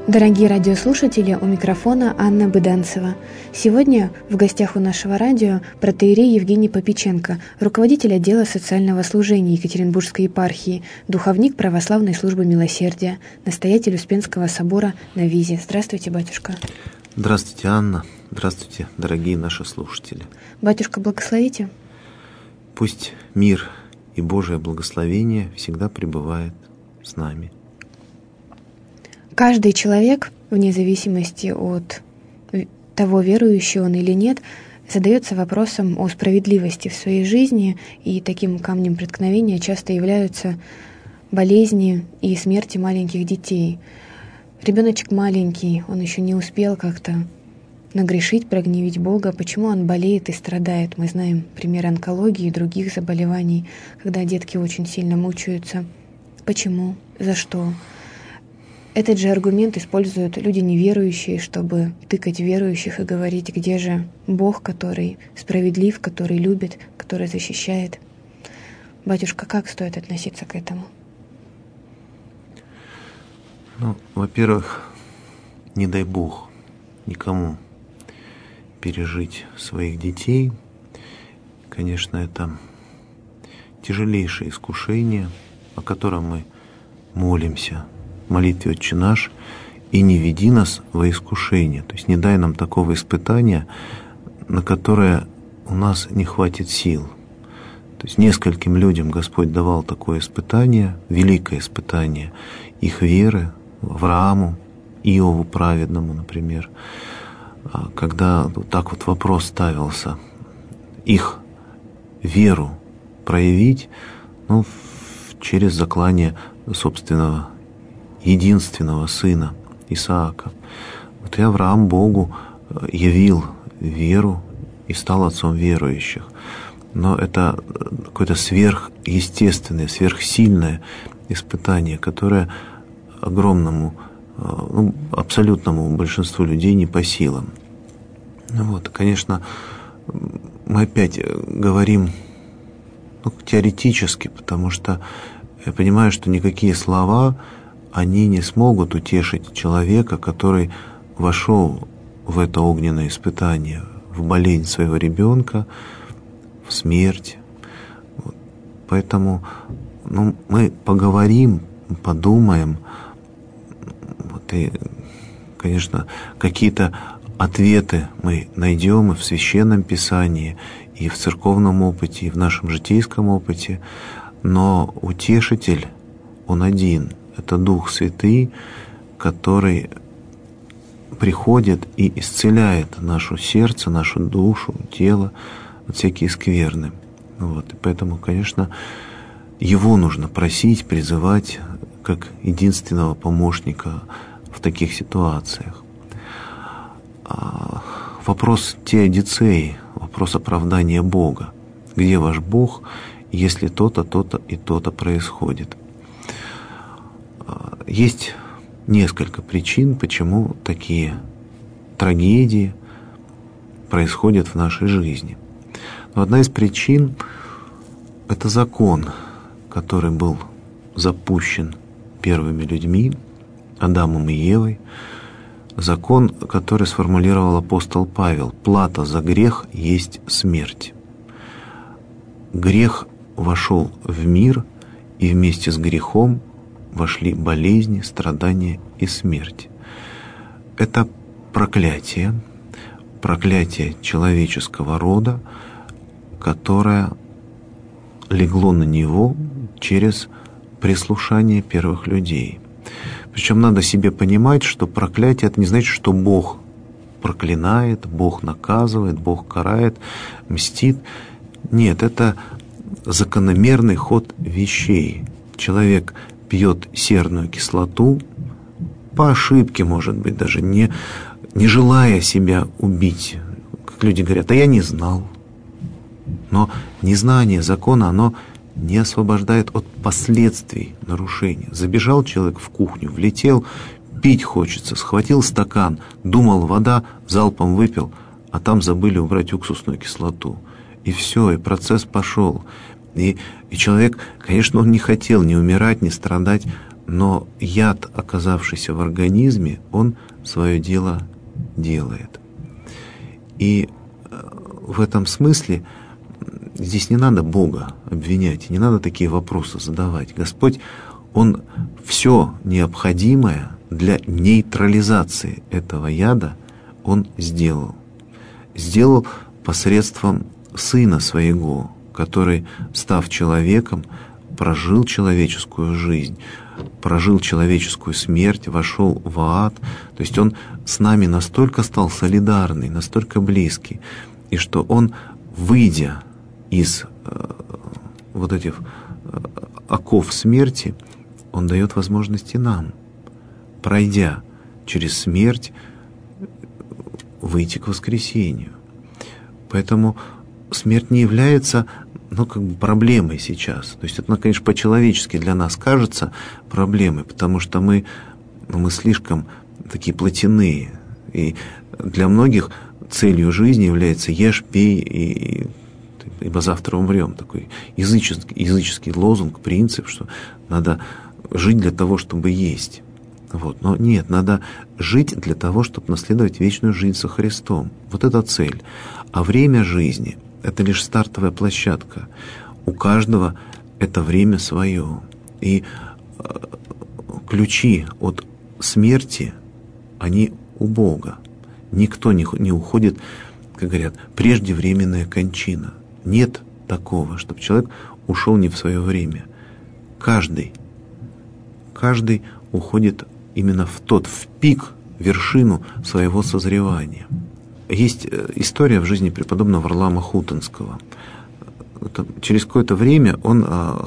Дорогие радиослушатели, у микрофона Анна Быданцева. Сегодня в гостях у нашего радио протоиерей Евгений Попеченко, руководитель отдела социального служения Екатеринбургской епархии, духовник Православной службы милосердия, настоятель Успенского собора на Визе. Здравствуйте, батюшка. Здравствуйте, Анна. Здравствуйте, дорогие наши слушатели. Батюшка, благословите. Пусть мир и Божие благословение всегда пребывает с нами. Каждый человек, вне зависимости от того, верующий он или нет, задается вопросом о справедливости в своей жизни, и таким камнем преткновения часто являются болезни и смерти маленьких детей. Ребеночек маленький, он еще не успел как-то нагрешить, прогневить Бога. Почему он болеет и страдает? Мы знаем пример онкологии и других заболеваний, когда детки очень сильно мучаются. Почему? За что? Этот же аргумент используют люди неверующие, чтобы тыкать верующих и говорить, где же Бог, который справедлив, который любит, который защищает. Батюшка, как стоит относиться к этому? Во-первых, не дай Бог никому пережить своих детей. Конечно, это тяжелейшее искушение, о котором мы молимся в молитве «Отче наш», и не веди нас во искушение. То есть не дай нам такого испытания, на которое у нас не хватит сил. То есть нескольким людям Господь давал такое испытание, великое испытание их веры, Аврааму, Иову праведному, например, когда вот так вот вопрос ставился, их веру проявить, через заклание собственного единственного сына Исаака. Вот и Авраам Богу явил веру и стал отцом верующих. Но это какое-то сверхъестественное, сверхсильное испытание, которое огромному, абсолютному большинству людей не по силам. Конечно, мы опять говорим теоретически, потому что я понимаю, что никакие слова они не смогут утешить человека, который вошел в это огненное испытание, в болезнь своего ребенка, в смерть. Поэтому мы поговорим, подумаем, и, конечно, какие-то ответы мы найдем и в Священном Писании, и в церковном опыте, и в нашем житейском опыте, но утешитель, он один. Это Дух Святый, который приходит и исцеляет наше сердце, нашу душу, тело от всякие скверны. И поэтому, конечно, Его нужно просить, призывать как единственного помощника в таких ситуациях. Вопрос теодицеи, вопрос оправдания Бога. Где ваш Бог, если то-то, то-то и то-то происходит? Есть несколько причин, почему такие трагедии происходят в нашей жизни. Но одна из причин – это закон, который был запущен первыми людьми, Адамом и Евой. Закон, который сформулировал апостол Павел: «Плата за грех есть смерть». Грех вошел в мир, и вместе с грехом вошли болезни, страдания и смерть. Это проклятие человеческого рода, которое легло на него через прислушание первых людей. Причем надо себе понимать, что проклятие — это не значит, что Бог проклинает, Бог наказывает, Бог карает, мстит. Нет, это закономерный ход вещей. Человек пьет серную кислоту, по ошибке, может быть, даже не желая себя убить. Как люди говорят: «А я не знал». Но незнание закона, оно не освобождает от последствий нарушения. Забежал человек в кухню, влетел, пить хочется, схватил стакан, думал, вода, залпом выпил, а там забыли убрать уксусную кислоту. И все, и процесс пошел. И человек, конечно, он не хотел ни умирать, ни страдать, но яд, оказавшийся в организме, он свое дело делает. И в этом смысле здесь не надо Бога обвинять, не надо такие вопросы задавать. Господь, Он все необходимое для нейтрализации этого яда Он сделал. Сделал посредством Сына Своего, который, став человеком, прожил человеческую жизнь, прожил человеческую смерть, вошел в ад. То есть Он с нами настолько стал солидарный, настолько близкий, и что Он, выйдя из вот этих оков смерти, Он дает возможности нам, пройдя через смерть, выйти к воскресению. Поэтому смерть не является проблемой сейчас. То есть это, конечно, по-человечески для нас кажется проблемой, потому что мы слишком такие плотяные. И для многих целью жизни является «ешь, пей, ибо завтра умрем». Такой языческий лозунг, принцип, что надо жить для того, чтобы есть. Но нет, надо жить для того, чтобы наследовать вечную жизнь со Христом. Вот это цель. А время жизни — это лишь стартовая площадка. У каждого это время свое. И ключи от смерти, они у Бога. Никто не уходит, как говорят, преждевременная кончина. Нет такого, чтобы человек ушел не в свое время. Каждый уходит именно в пик, вершину своего созревания. Есть история в жизни преподобного Варлаама Хутонского. Через какое-то время он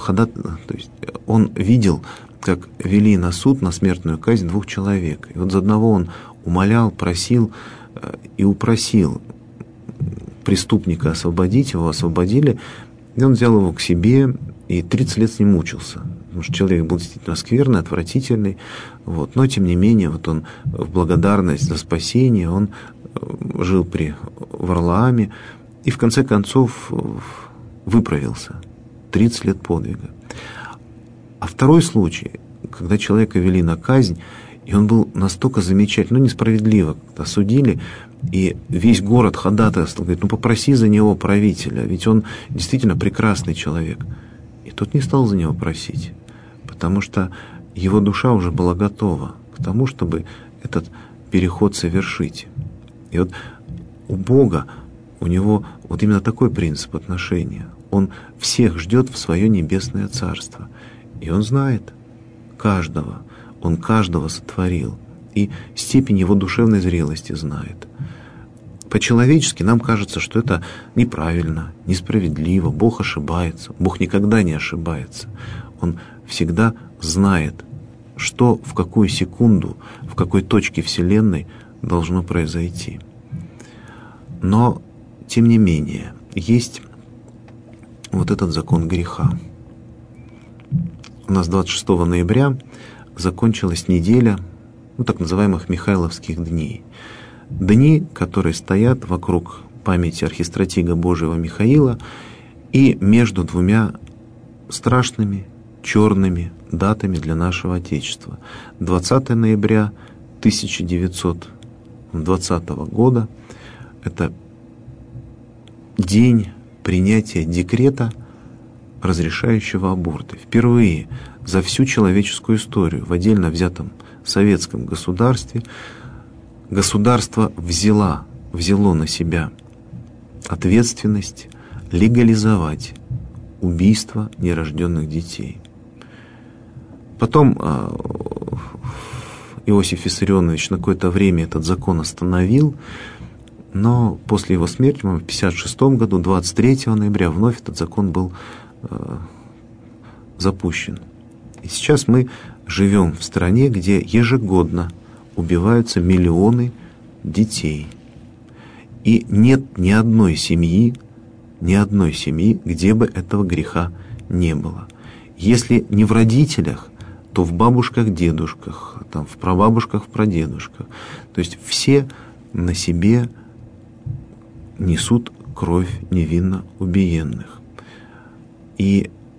видел, как вели на суд, на смертную казнь 2 человек. И за одного он умолял, просил и упросил преступника освободить, его освободили, и он взял его к себе и 30 лет с ним мучился. Потому что человек был действительно скверный, отвратительный. Но, тем не менее, он в благодарность за спасение, он жил при Варлааме и, в конце концов, выправился. 30 лет подвига. А второй случай, когда человека вели на казнь, и он был настолько замечательный, несправедливо осудили, и весь город ходатайствовал, говорит, попроси за него правителя, ведь он действительно прекрасный человек. И тот не стал за него просить, потому что его душа уже была готова к тому, чтобы этот переход совершить. И у Бога, у Него именно такой принцип отношения. Он всех ждет в свое небесное царство. И Он знает каждого. Он каждого сотворил. И степень его душевной зрелости знает. По-человечески нам кажется, что это неправильно, несправедливо, Бог ошибается. Бог никогда не ошибается. Он всегда знает, что в какую секунду, в какой точке Вселенной должно произойти. Но, тем не менее, есть этот закон греха. У нас 26 ноября закончилась неделя так называемых Михайловских дней. Дни, которые стоят вокруг памяти архистратига Божьего Михаила и между 2 страшными, черными датами для нашего Отечества. 20 ноября 1920 года – это день принятия декрета, разрешающего аборты. Впервые за всю человеческую историю в отдельно взятом советском государстве государство взяло на себя ответственность легализовать убийство нерожденных детей. Потом Иосиф Виссарионович на какое-то время этот закон остановил, но после его смерти, в 1956 году, 23 ноября, вновь этот закон был запущен. И сейчас мы живем в стране, где ежегодно убиваются миллионы детей. И нет ни одной семьи, где бы этого греха не было. Если не в родителях, то в бабушках, дедушках, в прабабушках, в прадедушках. То есть все на себе несут кровь невинно убиенных. И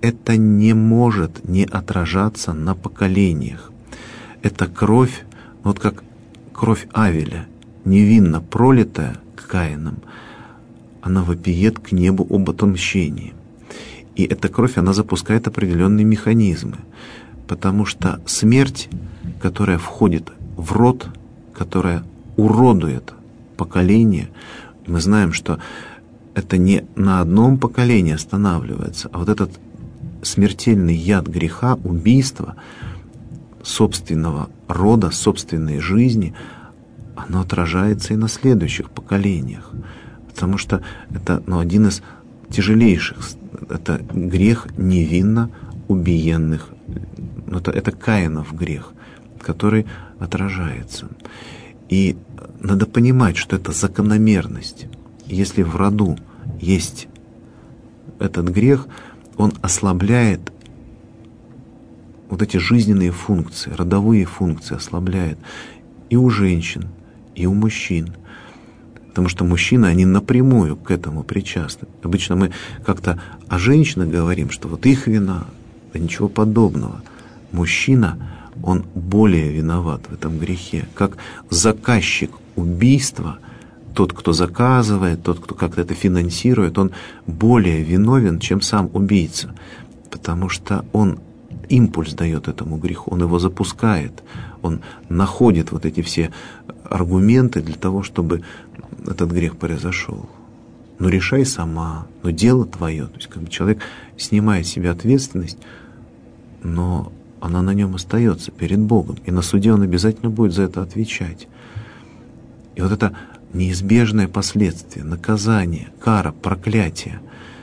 это не может не отражаться на поколениях. Эта кровь, вот как кровь Авеля, невинно пролитая Каином, она вопиет к небу об отмщении. И эта кровь, она запускает определенные механизмы, потому что смерть, которая входит в род, которая уродует поколение, мы знаем, что это не на одном поколении останавливается, а вот этот смертельный яд греха, убийства собственного рода, собственной жизни, оно отражается и на следующих поколениях, потому что это один из тяжелейших, это грех невинно убиенных, это Каинов грех, который отражается. И надо понимать, что это закономерность. Если в роду есть этот грех, он ослабляет вот эти жизненные функции, родовые функции ослабляет и у женщин, и у мужчин. Потому что мужчины, они напрямую к этому причастны. Обычно мы как-то о женщинах говорим, что вот их вина, да ничего подобного. Мужчина, он более виноват в этом грехе. Как заказчик убийства, тот, кто заказывает, тот, кто как-то это финансирует, он более виновен, чем сам убийца. Потому что он импульс дает этому греху, он его запускает, он находит вот эти все аргументы для того, чтобы этот грех произошел. Ну, решай сама, ну, дело твое. То есть, как бы человек снимает с себя ответственность, но она на нем остается перед Богом. И на суде он обязательно будет за это отвечать. И вот это неизбежное последствие, наказание, кара, проклятие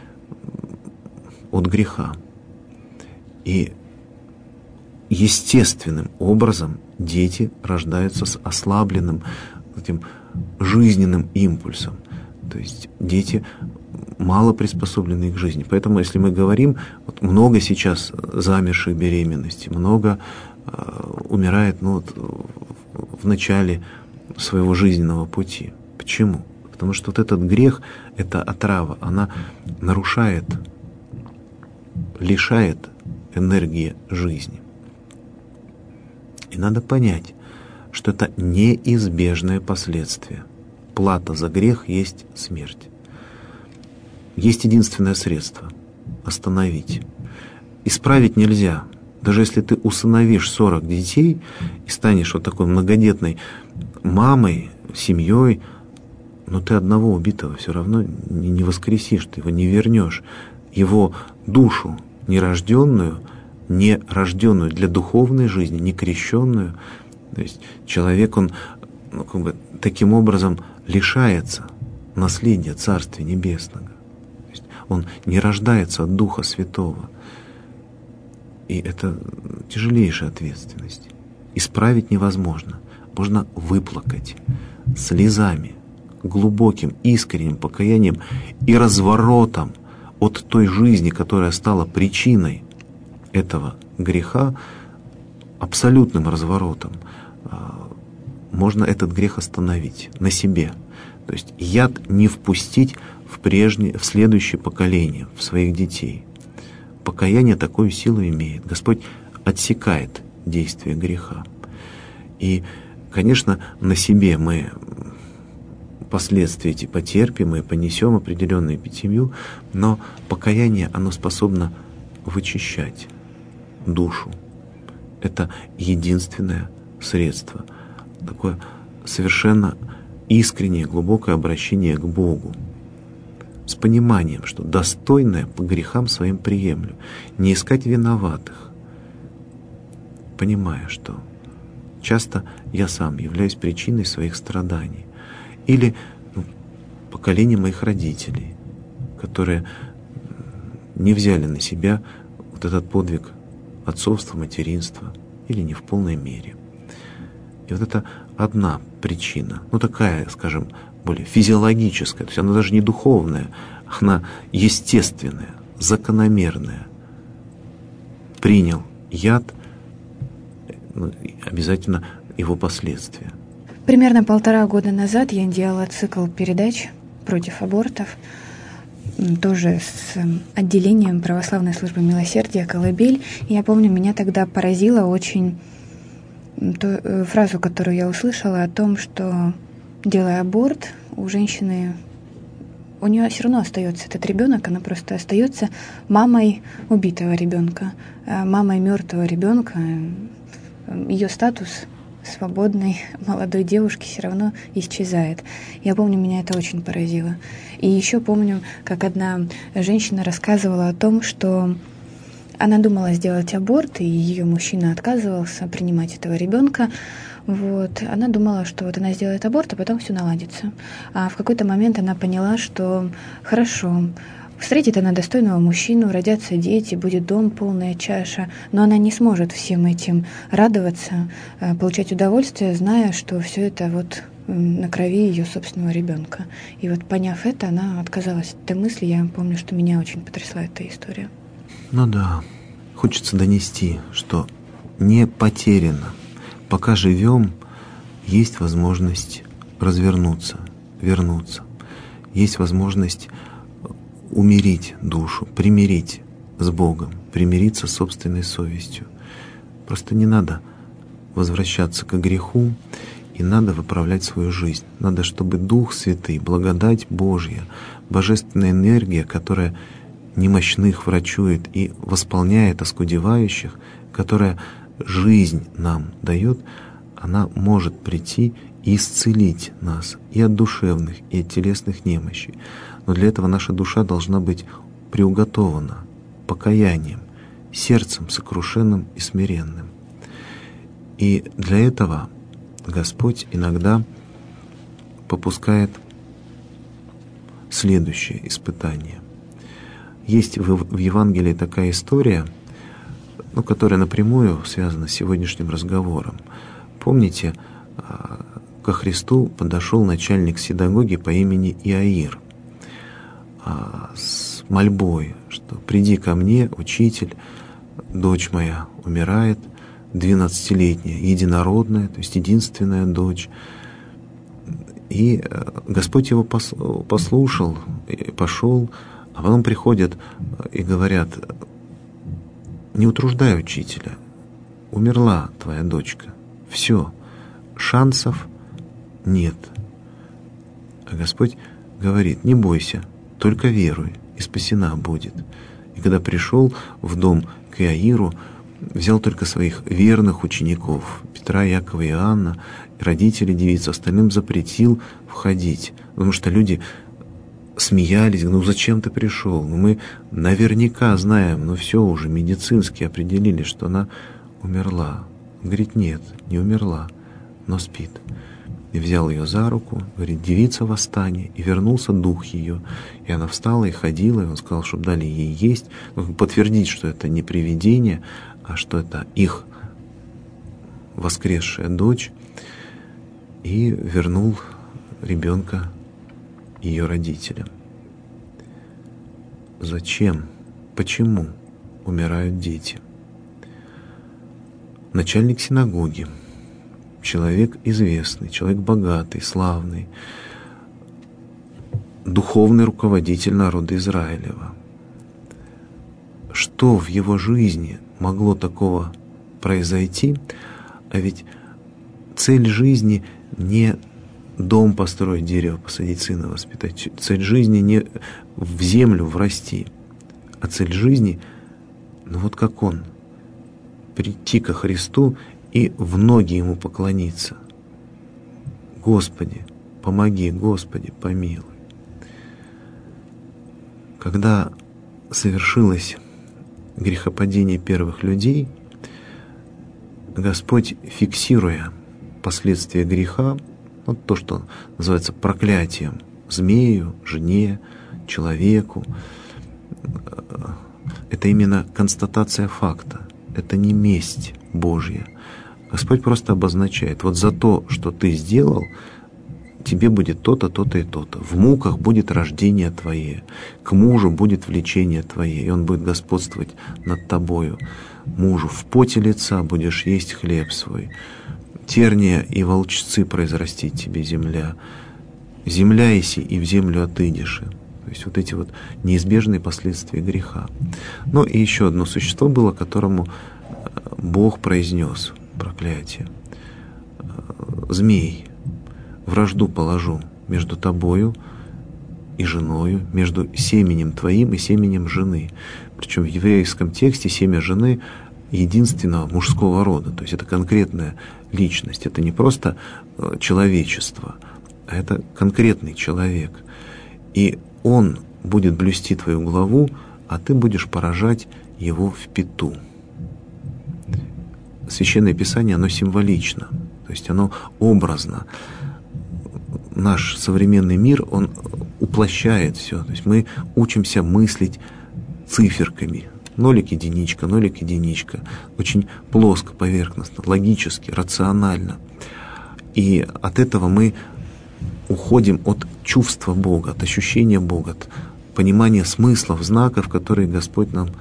от греха. И естественным образом дети рождаются с ослабленным этим жизненным импульсом. То есть дети мало приспособлены к жизни. Поэтому, если мы говорим, вот много сейчас замерших беременностей, много умирает в начале своего жизненного пути. Почему? Потому что вот этот грех, эта отрава, она нарушает, лишает энергии жизни. И надо понять, что это неизбежное последствие. Плата за грех есть смерть. Есть единственное средство – остановить. Исправить нельзя. Даже если ты усыновишь 40 детей и станешь вот такой многодетной мамой, семьей, но ты одного убитого все равно не воскресишь, ты его не вернешь. Его душу нерожденную, не рожденную для духовной жизни, не крещенную. То есть человек, он таким образом лишается наследия Царствия Небесного. То есть он не рождается от Духа Святого. И это тяжелейшая ответственность. Исправить невозможно. Можно выплакать слезами, глубоким, искренним покаянием и разворотом от той жизни, которая стала причиной этого греха, абсолютным разворотом. Можно этот грех остановить на себе. То есть яд не впустить в следующее поколение, в своих детей. Покаяние такую силу имеет. Господь отсекает действие греха. И, конечно, на себе мы последствия эти потерпим и понесем определенную эпитемию, но покаяние, оно способно вычищать душу. Это единственное средство. Такое совершенно искреннее, глубокое обращение к Богу. С пониманием, что достойное по грехам своим приемлю. Не искать виноватых. Понимая, что часто я сам являюсь причиной своих страданий. Или поколение моих родителей, которые не взяли на себя вот этот подвиг отцовства, материнства, или не в полной мере. И вот это одна причина, такая, скажем, более физиологическая, то есть она даже не духовная, она естественная, закономерная. Принял яд, обязательно его последствия. Примерно 1,5 года назад я делала цикл передач против абортов. тоже с отделением православной службы милосердия «Колыбель». И я помню, меня тогда поразила очень фразу, которую я услышала о том, что, делая аборт, у женщины, у нее все равно остается этот ребенок, она просто остается мамой убитого ребенка, мамой мертвого ребенка. Ее статус свободной молодой девушки все равно исчезает. Я помню, меня это очень поразило. И еще помню, как одна женщина рассказывала о том, что она думала сделать аборт, и ее мужчина отказывался принимать этого ребенка. Вот. Она думала, что вот она сделает аборт, а потом все наладится. А в какой-то момент она поняла, что хорошо, встретит она достойного мужчину, родятся дети, будет дом, полная чаша, но она не сможет всем этим радоваться, получать удовольствие, зная, что все это вот на крови ее собственного ребенка. И вот поняв это, она отказалась от этой мысли. Я помню, что меня очень потрясла эта история. Ну да, хочется донести, что не потеряно. Пока живем, есть возможность развернуться, вернуться. Есть возможность умирить душу, примирить с Богом, примириться с собственной совестью. Просто не надо возвращаться к греху, и надо выправлять свою жизнь. Надо, чтобы Дух Святый, благодать Божья, божественная энергия, которая немощных врачует и восполняет оскудевающих, которая жизнь нам дает, она может прийти и исцелить нас и от душевных, и от телесных немощей. Но для этого наша душа должна быть приуготована покаянием, сердцем сокрушенным и смиренным. И для этого Господь иногда попускает следующее испытание. Есть в Евангелии такая история, которая напрямую связана с сегодняшним разговором. Помните, ко Христу подошел начальник синагоги по имени Иаир с мольбой, что «приди ко мне, учитель, дочь моя умирает, 12-летняя, единородная, то есть единственная дочь». И Господь его послушал, и пошел, а потом приходят и говорят: «Не утруждай учителя, умерла твоя дочка, все, шансов нет». А Господь говорит: «Не бойся, только веруй, и спасена будет». И когда пришел в дом к Иаиру, взял только своих верных учеников, Петра, Якова и Иоанна, и родителей девицы, остальным запретил входить, потому что люди смеялись: «Ну зачем ты пришел? Ну мы наверняка знаем, все уже медицински определили, что она умерла». Он говорит: «Нет, не умерла, но спит». И взял ее за руку, говорит: «Девица, восстань». И вернулся дух ее. И она встала и ходила, и он сказал, чтобы дали ей есть, подтвердить, что это не привидение, а что это их воскресшая дочь, и вернул ребенка ее родителям. Зачем? Почему умирают дети? Начальник синагоги, человек известный, человек богатый, славный, духовный руководитель народа Израилева. Что в его жизни могло такого произойти? А ведь цель жизни не дом построить, дерево посадить, сына воспитать. Цель жизни не в землю врасти, а цель жизни, как он, прийти ко Христу и в ноги ему поклониться. «Господи, помоги, Господи, помилуй». Когда совершилось грехопадение первых людей, Господь, фиксируя последствия греха, то, что называется проклятием змею, жене, человеку, это именно констатация факта, это не месть Божья. Господь просто обозначает: вот за то, что ты сделал, тебе будет то-то, то-то и то-то. В муках будет рождение твое, к мужу будет влечение твое, и он будет господствовать над тобою. Мужу в поте лица будешь есть хлеб свой. Терния и волчцы произрастит тебе земля. Земля еси, и в землю отыдешь. То То есть вот эти вот неизбежные последствия греха. Но и еще одно существо было, которому Бог произнес проклятие. Змей, вражду положу между тобою и женою, между семенем твоим и семенем жены. Причем в еврейском тексте семя жены единственного мужского рода. То есть это конкретная личность. Это не просто человечество, а это конкретный человек. И он будет блюсти твою главу, а ты будешь поражать его в пяту. Священное Писание, оно символично, то есть оно образно. Наш современный мир, он уплощает все. То есть мы учимся мыслить циферками. Нолик, единичка, нолик, единичка. Очень плоско, поверхностно, логически, рационально. И от этого мы уходим от чувства Бога, от ощущения Бога, от понимания смыслов, знаков, которыми Господь нам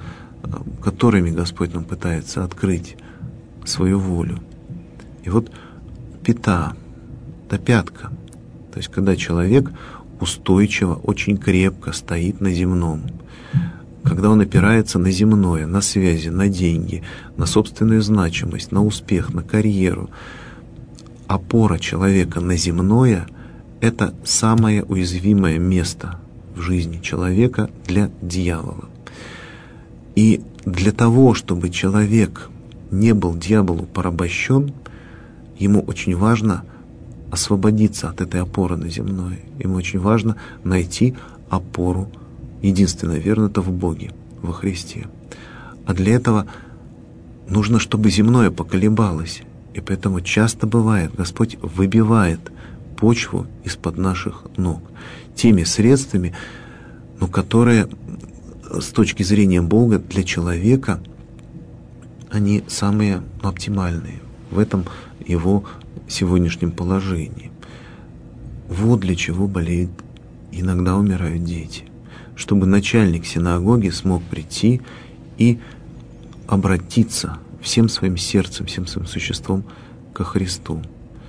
пытается открыть свою волю. И вот пята, да пятка. То есть когда человек устойчиво, очень крепко стоит на земном, когда он опирается на земное, на связи, на деньги, на собственную значимость, на успех, на карьеру. Опора человека на земное — это самое уязвимое место в жизни человека для дьявола. И для того, чтобы человек не был дьяволу порабощен, ему очень важно освободиться от этой опоры на земное. Ему очень важно найти опору, единственно верно, это в Боге, во Христе. А для этого нужно, чтобы земное поколебалось. И поэтому часто бывает, Господь выбивает почву из-под наших ног теми средствами, которые с точки зрения Бога для человека они самые оптимальные в этом его сегодняшнем положении. Вот для чего болеют, иногда умирают дети. Чтобы начальник синагоги смог прийти и обратиться всем своим сердцем, всем своим существом ко Христу.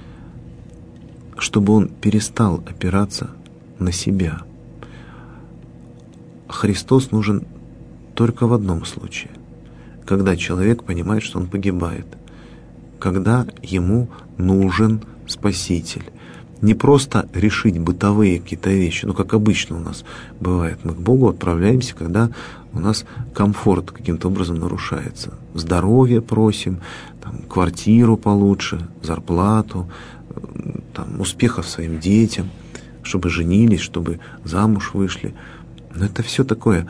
Чтобы он перестал опираться на себя. Христос нужен только в одном случае. Когда человек понимает, что он погибает. Когда ему нужен Спаситель. Не просто решить бытовые какие-то вещи, как обычно у нас бывает. Мы к Богу отправляемся, когда у нас комфорт каким-то образом нарушается. Здоровье просим, квартиру получше, зарплату, успехов своим детям, чтобы женились, чтобы замуж вышли. Но это все такое,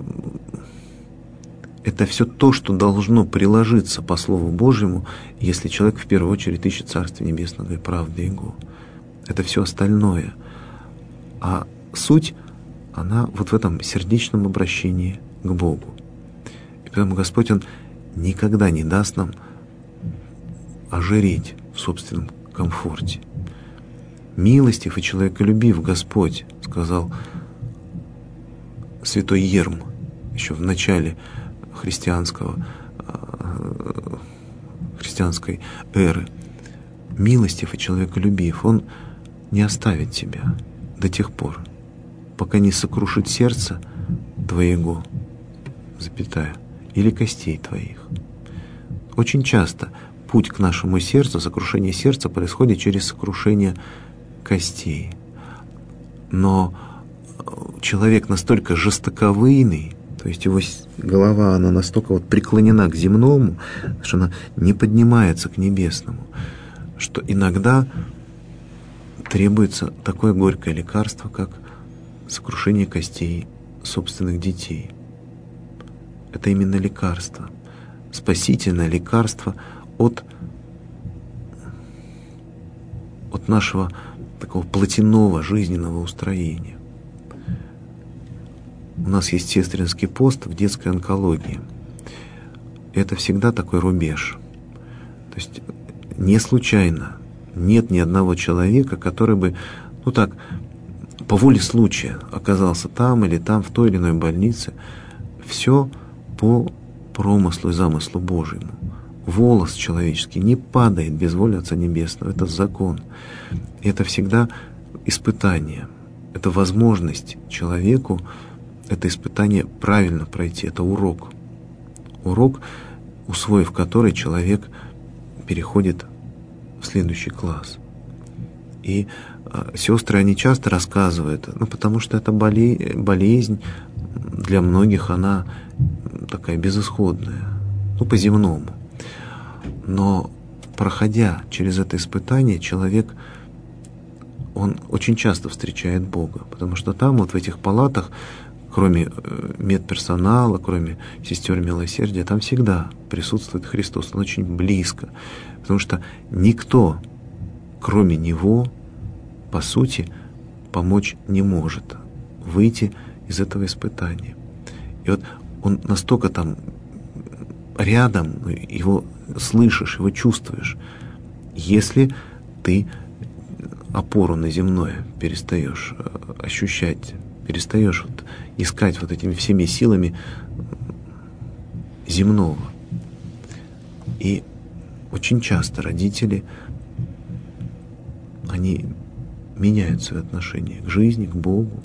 это все то, что должно приложиться по Слову Божьему, если человек в первую очередь ищет Царство Небесного и правды Его. Это все остальное. А суть, она вот в этом сердечном обращении к Богу. И поэтому Господь, Он никогда не даст нам ожиреть в собственном комфорте. «Милостив и человеколюбив Господь», сказал святой Ерм еще в начале христианской эры. «Милостив и человеколюбив, Он не оставит тебя до тех пор, пока не сокрушит сердце твоего, или костей твоих». Очень часто путь к нашему сердцу, сокрушение сердца происходит через сокрушение костей. Но человек настолько жестоковыйный, то есть его голова, она настолько преклонена к земному, что она не поднимается к небесному, что иногда требуется такое горькое лекарство, как сокрушение костей собственных детей. Это именно лекарство, спасительное лекарство от нашего такого плотяного жизненного устроения. У нас есть сестринский пост в детской онкологии. Это всегда такой рубеж. То есть не случайно нет ни одного человека, который бы, по воле случая оказался там или там, в той или иной больнице. Все по промыслу и замыслу Божьему. Волос человеческий не падает без воли Отца Небесного. Это закон. И это всегда испытание. это возможность человеку это испытание правильно пройти. Это урок. Урок, усвоив который, человек переходит в следующий класс. И сестры, они часто рассказывают, потому что это болезнь, для многих она такая безысходная, по-земному. Но проходя через это испытание, человек, он очень часто встречает Бога, потому что там, вот в этих палатах, кроме медперсонала, кроме сестер милосердия, там всегда присутствует Христос, Он очень близко, потому что никто, кроме Него, по сути, помочь не может выйти из этого испытания. И вот Он настолько там рядом, Его слышишь, Его чувствуешь, если ты опору на земное перестаешь ощущать, перестаешь искать этими всеми силами земного. И очень часто родители, они меняют свои отношения к жизни, к Богу.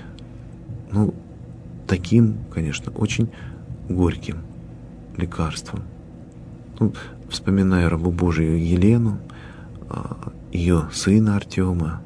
Таким, конечно, очень горьким лекарством. Вспоминая рабу Божию Елену, ее сына Артема.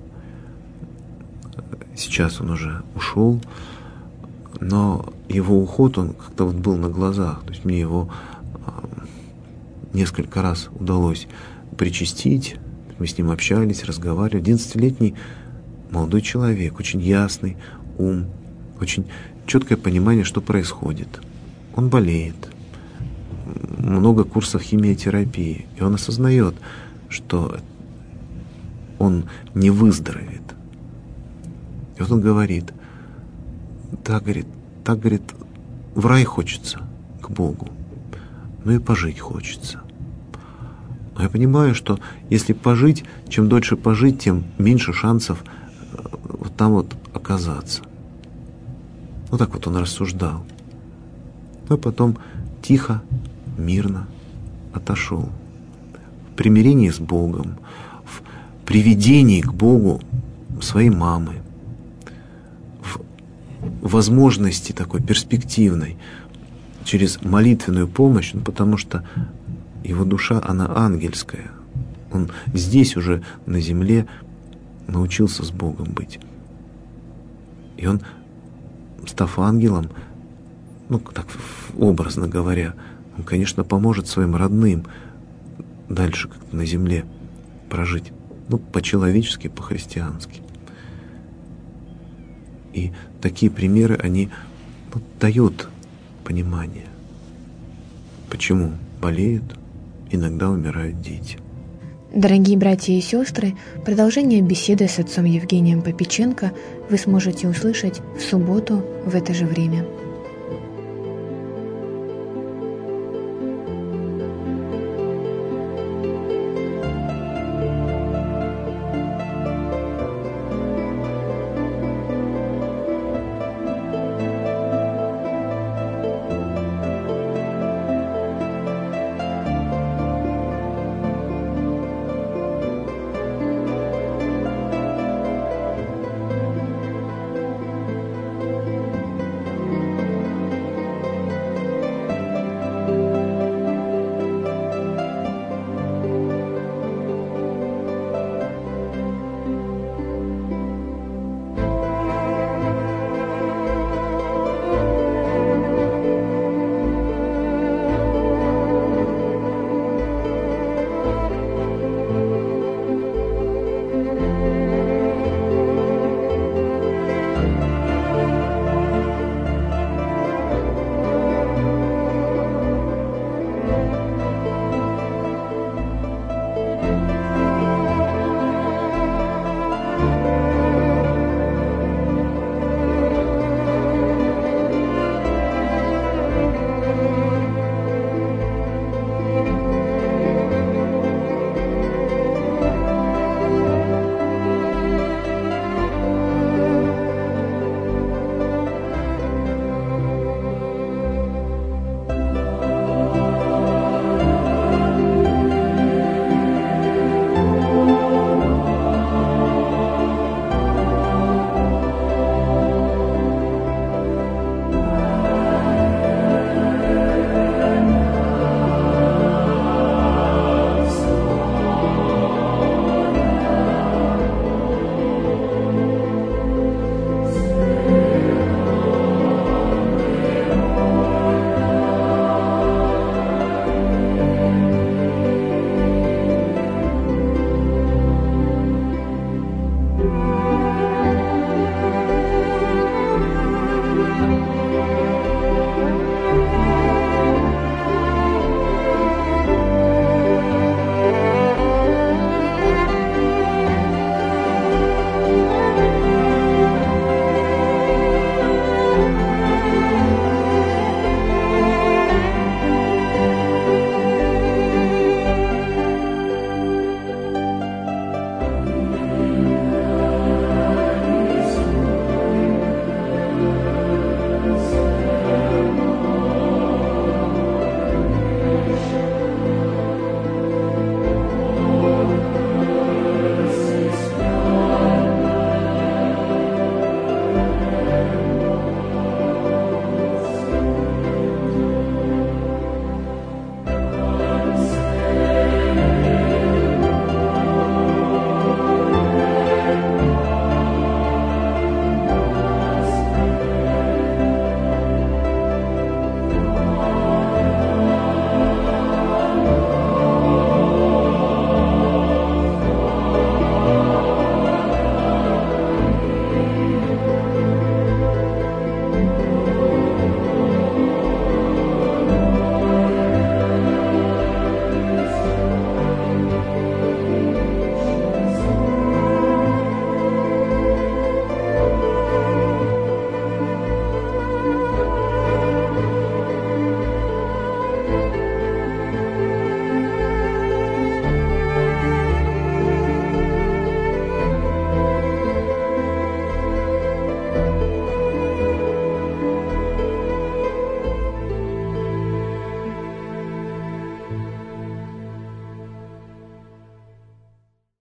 Сейчас он уже ушел, но его уход, он как-то был на глазах. То есть мне его несколько раз удалось причастить. Мы с ним общались, разговаривали. 11-летний молодой человек, очень ясный ум, очень четкое понимание, что происходит. Он болеет, много курсов химиотерапии, и он осознает, что он не выздоровеет. И вот он говорит, так, говорит, в рай хочется, к Богу, и пожить хочется. Но я понимаю, что если пожить, чем дольше пожить, тем меньше шансов там оказаться. Так он рассуждал. А потом тихо, мирно отошел. В примирении с Богом, в приведении к Богу своей мамы, в возможности такой перспективной через молитвенную помощь, потому что его душа, она ангельская. Он здесь уже на земле научился с Богом быть. И он, став ангелом, так образно говоря, он, конечно, поможет своим родным дальше как-то на земле прожить. По-человечески, по-христиански. И такие примеры, они дают понимание, почему болеют, иногда умирают дети. Дорогие братья и сестры, продолжение беседы с отцом Евгением Попеченко вы сможете услышать в субботу в это же время.